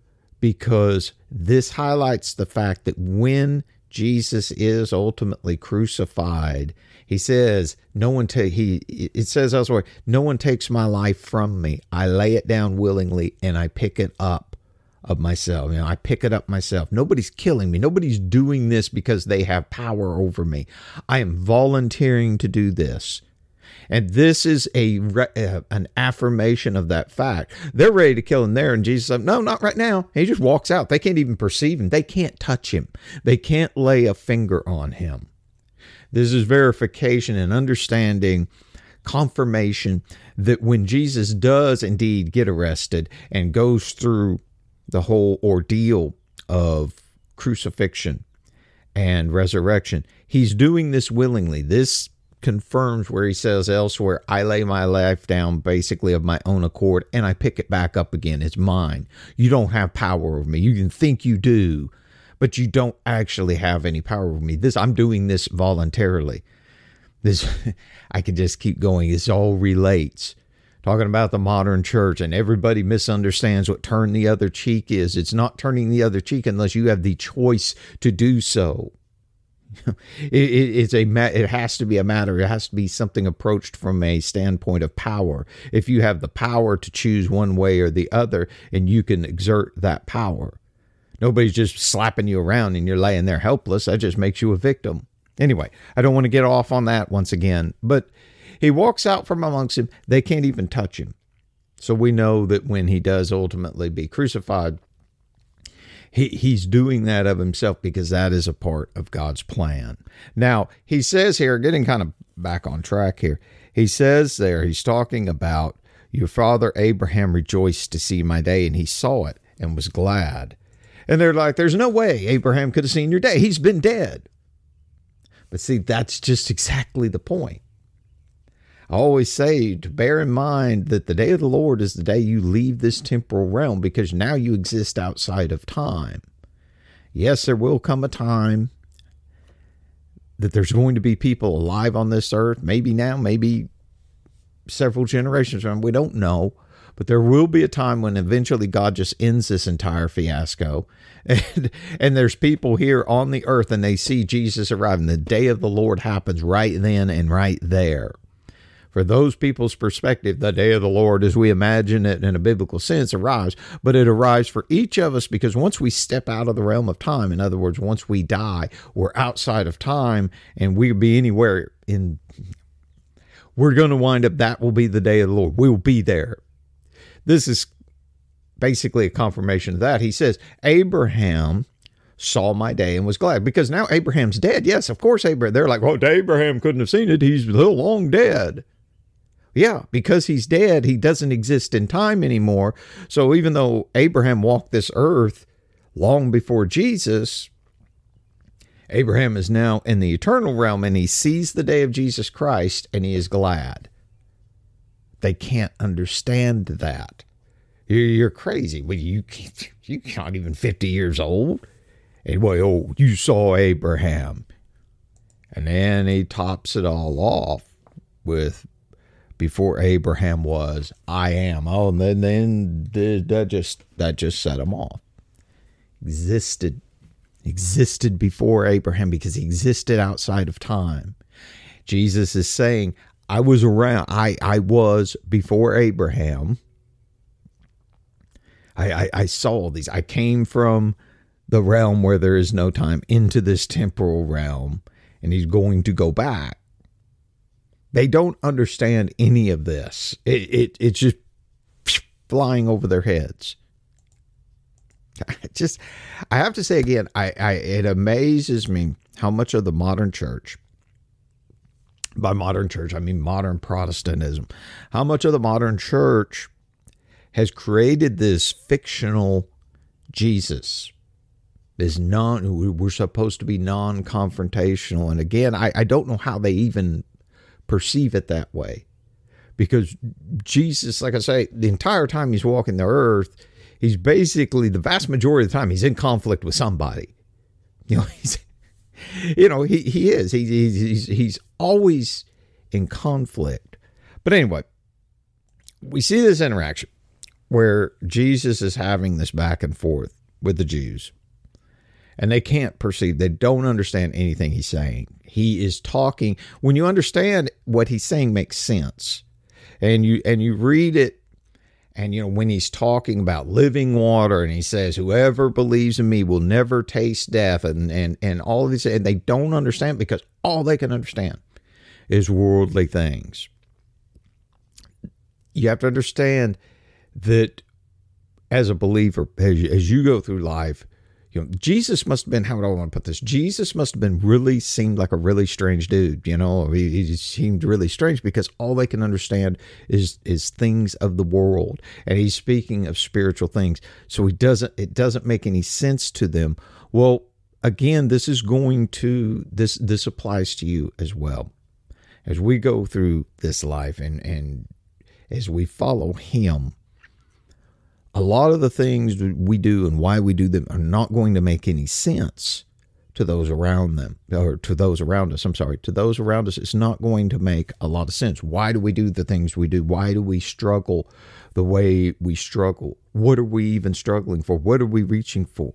because this highlights the fact that when Jesus is ultimately crucified, he says, no one take, he, it says elsewhere, no one takes my life from me. I lay it down willingly and I pick it up of myself. You know, I pick it up myself. Nobody's killing me. Nobody's doing this because they have power over me. I am volunteering to do this. And this is a uh, an affirmation of that fact. They're ready to kill him there, and Jesus said, no, not right now. He just walks out. They can't even perceive him. They can't touch him. They can't lay a finger on him. This is verification and understanding, confirmation that when Jesus does indeed get arrested and goes through the whole ordeal of crucifixion and resurrection, he's doing this willingly. This confirms where he says elsewhere, I lay my life down basically of my own accord and I pick it back up again. It's mine. You don't have power over me. You can think you do, but you don't actually have any power over me. This, I'm doing this voluntarily. This, I could just keep going. This all relates. Talking about the modern church, and everybody misunderstands what turn the other cheek is. It's not turning the other cheek unless you have the choice to do so. it, it, it's a, it has to be a matter. It has to be something approached from a standpoint of power. If you have the power to choose one way or the other, and you can exert that power. Nobody's just slapping you around and you're laying there helpless. That just makes you a victim. Anyway, I don't want to get off on that once again, but he walks out from amongst them. They can't even touch him. So we know that when he does ultimately be crucified, He, he's doing that of himself because that is a part of God's plan. Now, he says here, getting kind of back on track here, he says there, he's talking about your father Abraham rejoiced to see my day, and he saw it and was glad. And they're like, there's no way Abraham could have seen your day. He's been dead. But see, that's just exactly the point. I always say to bear in mind that the day of the Lord is the day you leave this temporal realm, because now you exist outside of time. Yes, there will come a time that there's going to be people alive on this earth, maybe now, maybe several generations from, we don't know. But there will be a time when eventually God just ends this entire fiasco. And, and there's people here on the earth and they see Jesus arrive, and the day of the Lord happens right then and right there. For those people's perspective, the day of the Lord, as we imagine it in a biblical sense, arrives. But it arrives for each of us because once we step out of the realm of time, in other words, once we die, we're outside of time, and we could be anywhere in, we're going to wind up, that will be the day of the Lord. We will be there. This is basically a confirmation of that. He says, Abraham saw my day and was glad, because now Abraham's dead. Yes, of course, Abraham. They're like, well, Abraham couldn't have seen it. He's still long dead. Yeah, because he's dead, he doesn't exist in time anymore. So even though Abraham walked this earth long before Jesus, Abraham is now in the eternal realm, and he sees the day of Jesus Christ, and he is glad. They can't understand that. You're, you're crazy. Well, you can't, you're not even fifty years old. And well, oh, you saw Abraham. And then he tops it all off with, before Abraham was, I am. Oh, and then, then that just that just set him off. Existed, existed before Abraham because he existed outside of time. Jesus is saying, I was around. I, I was before Abraham. I, I, I saw these. I came from the realm where there is no time into this temporal realm, and he's going to go back. They don't understand any of this. It, it it's just flying over their heads. I just, I have to say again, I, I it amazes me how much of the modern church, by modern church, I mean modern Protestantism, how much of the modern church has created this fictional Jesus. This non, we're supposed to be non-confrontational. And again, I, I don't know how they even perceive it that way, because Jesus, like I say, the entire time he's walking the earth, he's basically, the vast majority of the time, he's in conflict with somebody. You know, he's, you know, he, he is, he, he's, he's always in conflict. But anyway, we see this interaction where Jesus is having this back and forth with the Jews, and they can't perceive, they don't understand anything he's saying. He is talking, when you understand what he's saying makes sense, and you and you read it, and you know, when he's talking about living water, and he says, whoever believes in me will never taste death, and and and all of these, and they don't understand because all they can understand is worldly things. You have to understand that as a believer, as you, as you go through life, you know, Jesus must have been, how would I want to put this? Jesus must have been really, seemed like a really strange dude. You know, he, he seemed really strange because all they can understand is, is things of the world. And he's speaking of spiritual things. So he doesn't, it doesn't make any sense to them. Well, again, this is going to, this, this applies to you as well. As we go through this life and, and as we follow him, a lot of the things we do and why we do them are not going to make any sense to those around them, or to those around us. I'm sorry, to those around us, it's not going to make a lot of sense. Why do we do the things we do? Why do we struggle the way we struggle? What are we even struggling for? What are we reaching for?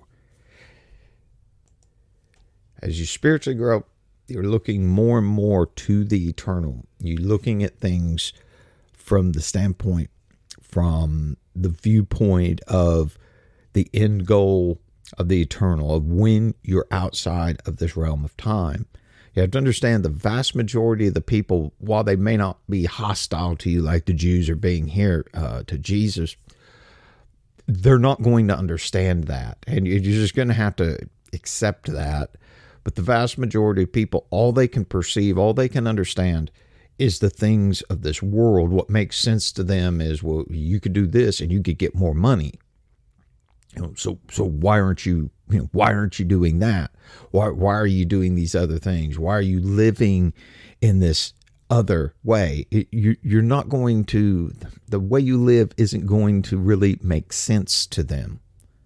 As you spiritually grow, you're looking more and more to the eternal. You're looking at things from the standpoint, from the viewpoint of the end goal of the eternal, of when you're outside of this realm of time. You have to understand the vast majority of the people, while they may not be hostile to you like the Jews are being here uh, to Jesus, they're not going to understand that. And you're just going to have to accept that. But the vast majority of people, all they can perceive, all they can understand is the things of this world. What makes sense to them is, well, you could do this and you could get more money. You know, so so why aren't you, you know, why aren't you doing that? Why why are you doing these other things? Why are you living in this other way? It, you, you're not going to, the way you live isn't going to really make sense to them.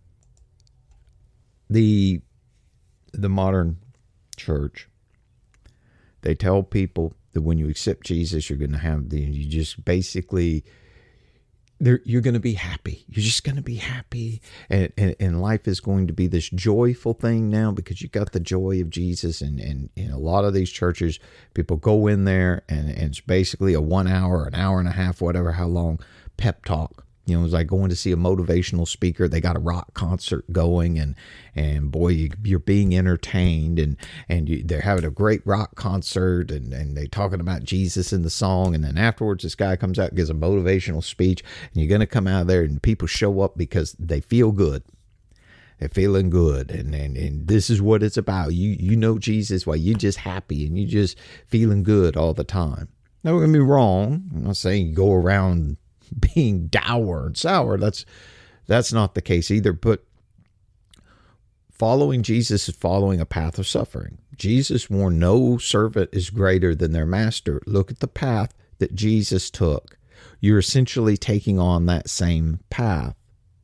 The the modern church, they tell people that when you accept Jesus, you're going to have the, you just basically, you're going to be happy. You're just going to be happy. And, and, and life is going to be this joyful thing now because you got the joy of Jesus. And, and in a lot of these churches, people go in there and, and it's basically a one hour, an hour and a half, whatever, how long, pep talk. You know, it's like going to see a motivational speaker. They got a rock concert going, and and boy, you, you're being entertained, and and you, they're having a great rock concert, and and they're talking about Jesus in the song, and then afterwards, this guy comes out and gives a motivational speech, and you're going to come out of there, and people show up because they feel good. They're feeling good, and, and and this is what it's about. You you know Jesus, why you're just happy, and you just feeling good all the time. Don't get me wrong. I'm not saying you go around being dour and sour. That's that's not the case either. But following Jesus is following a path of suffering. Jesus warned, no servant is greater than their master. Look at the path that Jesus took. You're essentially taking on that same path.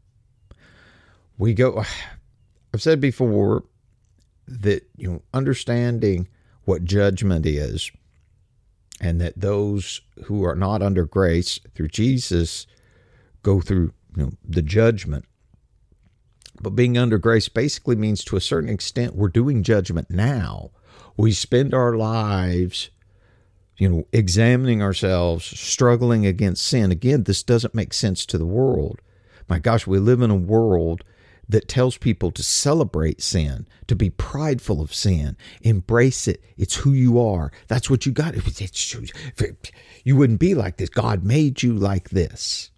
We go, I've said before that, you know, understanding what judgment is, and that those who are not under grace through Jesus go through, you know, the judgment. But being under grace basically means, to a certain extent, we're doing judgment now. We spend our lives, you know, examining ourselves, struggling against sin. Again, this doesn't make sense to the world. My gosh, we live in a world that tells people to celebrate sin, to be prideful of sin, embrace it. It's who you are. That's what you got. It's, you wouldn't be like this. God made you like this.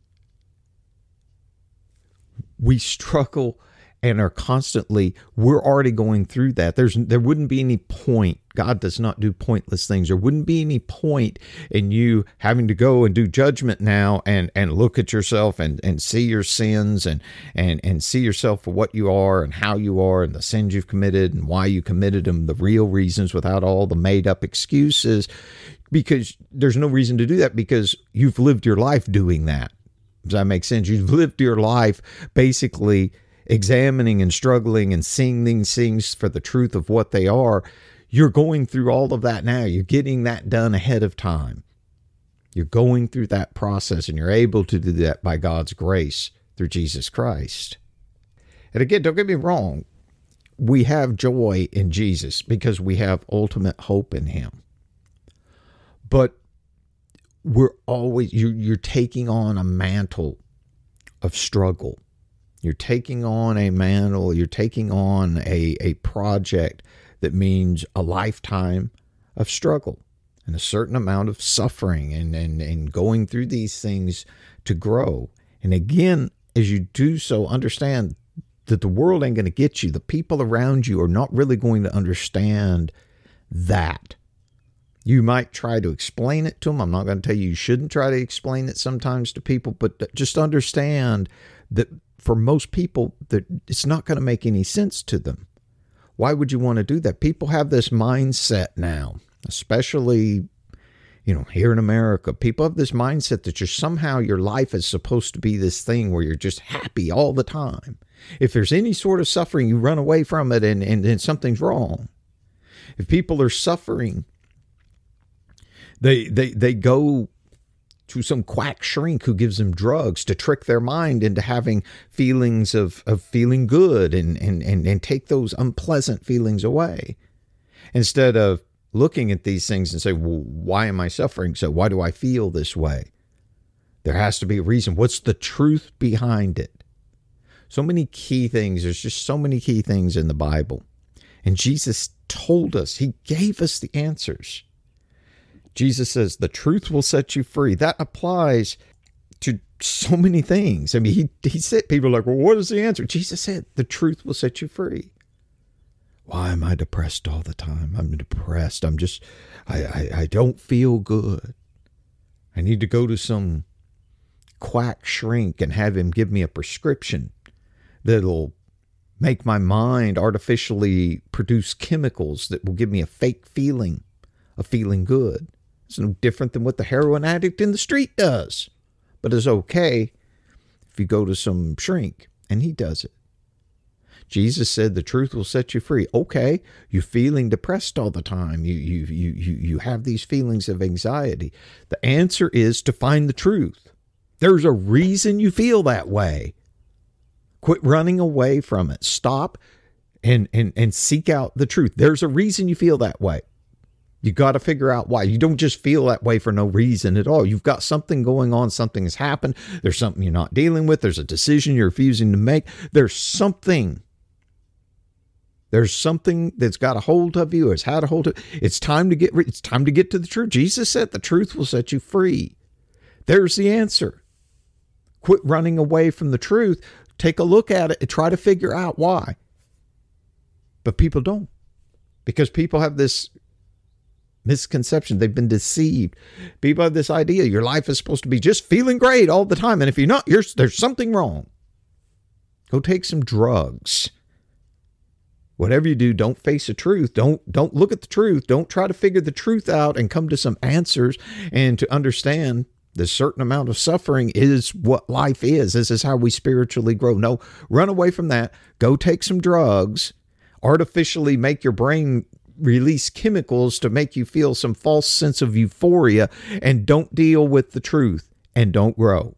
We struggle and are constantly, we're already going through that. There's, there wouldn't be any point. God does not do pointless things. There wouldn't be any point in you having to go and do judgment now and, and look at yourself and, and see your sins and, and, and see yourself for what you are and how you are and the sins you've committed and why you committed them, the real reasons, without all the made up excuses, because there's no reason to do that, because you've lived your life doing that. Does that make sense? You've lived your life basically examining and struggling and seeing these things for the truth of what they are. You're going through all of that now. You're getting that done ahead of time. You're going through that process, and you're able to do that by God's grace through Jesus Christ. And again, don't get me wrong. We have joy in Jesus because we have ultimate hope in him. But we're always, you're, you're taking on a mantle of struggle. You're taking on a mantle, you're taking on a, a project that means a lifetime of struggle and a certain amount of suffering and, and, and going through these things to grow. And again, as you do so, understand that the world ain't going to get you. The people around you are not really going to understand that. You might try to explain it to them. I'm not going to tell you you shouldn't try to explain it sometimes to people, but just understand that for most people, that it's not going to make any sense to them. Why would you want to do that? People have this mindset now, especially, you know, here in America. People have this mindset that you're somehow, your life is supposed to be this thing where you're just happy all the time. If there's any sort of suffering, you run away from it and, and, and something's wrong. If people are suffering, they they they go to some quack shrink who gives them drugs to trick their mind into having feelings of, of feeling good and, and, and, and take those unpleasant feelings away. Instead of looking at these things and say, well, why am I suffering? So why do I feel this way? There has to be a reason. What's the truth behind it? So many key things. There's just so many key things in the Bible. And Jesus told us, he gave us the answers. Jesus says, the truth will set you free. That applies to so many things. I mean, he, he said, people are like, well, what is the answer? Jesus said, the truth will set you free. Why am I depressed all the time? I'm depressed. I'm just, I, I, I don't feel good. I need to go to some quack shrink and have him give me a prescription that'll make my mind artificially produce chemicals that will give me a fake feeling of feeling good. It's no different than what the heroin addict in the street does. But it's okay if you go to some shrink and he does it. Jesus said the truth will set you free. Okay, you're feeling depressed all the time. You, you, you, you, you have these feelings of anxiety. The answer is to find the truth. There's a reason you feel that way. Quit running away from it. Stop and, and, and seek out the truth. There's a reason you feel that way. You got to figure out why. You don't just feel that way for no reason at all. You've got something going on. Something has happened. There's something you're not dealing with. There's a decision you're refusing to make. There's something. There's something that's got a hold of you. It's had a hold of. It's time to get. It's time to get to the truth. Jesus said the truth will set you free. There's the answer. Quit running away from the truth. Take a look at it and try to figure out why. But people don't, because people have this misconception. They've been deceived. People have this idea your life is supposed to be just feeling great all the time. And if you're not, you're, there's something wrong. Go take some drugs. Whatever you do, don't face the truth. Don't, don't look at the truth. Don't try to figure the truth out and come to some answers and to understand the certain amount of suffering is what life is. This is how we spiritually grow. No, run away from that. Go take some drugs, artificially make your brain release chemicals to make you feel some false sense of euphoria, and don't deal with the truth and don't grow.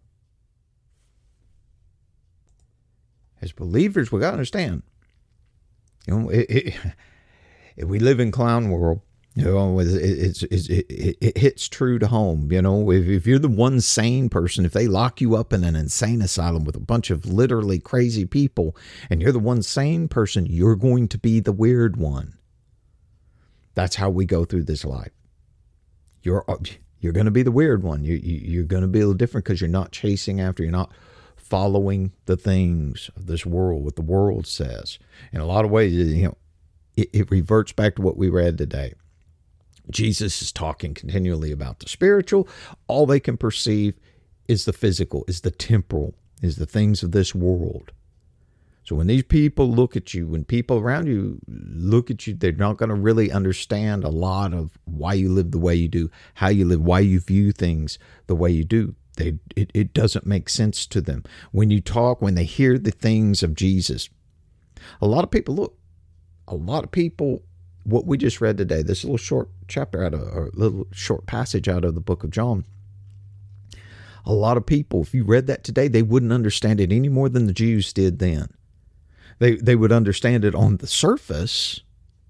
As believers, we got to understand, you know, it, it, if we live in clown world, you know, it, it's, it's, it, it hits true to home. You know, if, if you're the one sane person, if they lock you up in an insane asylum with a bunch of literally crazy people, and you're the one sane person, you're going to be the weird one. That's how we go through this life. You're you're going to be the weird one. You, you you're going to be a little different because you're not chasing after. You're not following the things of this world, what the world says. In a lot of ways, you know, it, it reverts back to what we read today. Jesus is talking continually about the spiritual. All they can perceive is the physical, is the temporal, is the things of this world. So when these people look at you, when people around you look at you, they're not going to really understand a lot of why you live the way you do, how you live, why you view things the way you do. They, it, it doesn't make sense to them. When you talk, when they hear the things of Jesus, a lot of people, look, a lot of people, what we just read today, this little short chapter out of, or little short passage out of the book of John, a lot of people, if you read that today, they wouldn't understand it any more than the Jews did then. They they would understand it on the surface,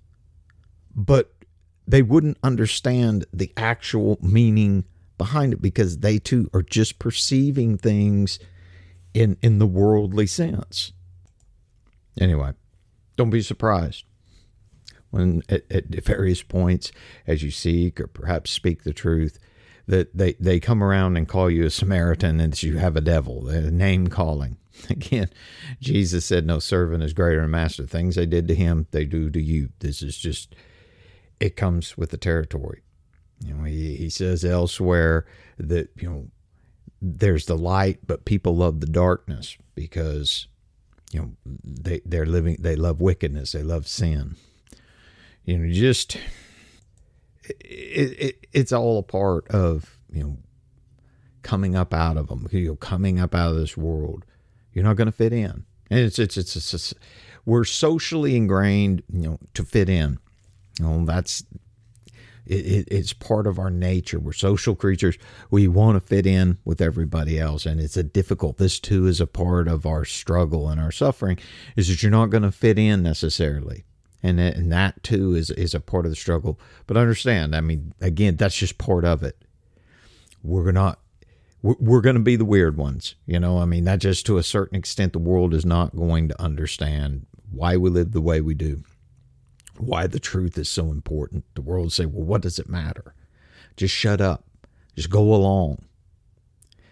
but they wouldn't understand the actual meaning behind it, because they too are just perceiving things in, in the worldly sense. Anyway, don't be surprised when at, at various points as you seek or perhaps speak the truth, that they, they come around and call you a Samaritan and that you have a devil, name calling. Again, Jesus said, no servant is greater than master. Things they did to him, they do to you. This is just, it comes with the territory. You know, he, he says elsewhere that, you know, there's the light, but people love the darkness because, you know, they, they're living, they love wickedness. They love sin. You know, just, it, it, it's all a part of, you know, coming up out of them, you know, coming up out of this world. You're not going to fit in. And it's, it's, it's, it's, it's, we're socially ingrained, you know, to fit in. You know, that's, it, it, it's part of our nature. We're social creatures. We want to fit in with everybody else. And it's a difficult, this too is a part of our struggle and our suffering, is that you're not going to fit in necessarily. And that, and that too is, is a part of the struggle. But understand, I mean, again, that's just part of it. We're not, we're going to be the weird ones. You know, I mean, that just to a certain extent, the world is not going to understand why we live the way we do, why the truth is so important. The world will say, well, what does it matter? Just shut up. Just go along.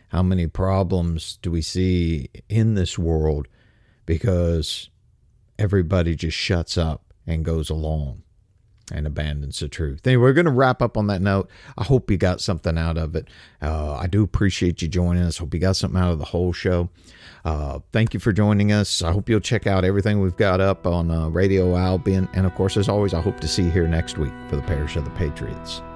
How many problems do we see in this world because everybody just shuts up and goes along and abandons the truth? Anyway, we're going to wrap up on that note. I hope you got something out of it. Uh, I do appreciate you joining us. Hope you got something out of the whole show. Uh, thank you for joining us. I hope you'll check out everything we've got up on uh, Radio Albion. And of course, as always, I hope to see you here next week for the Parish of the Patriots.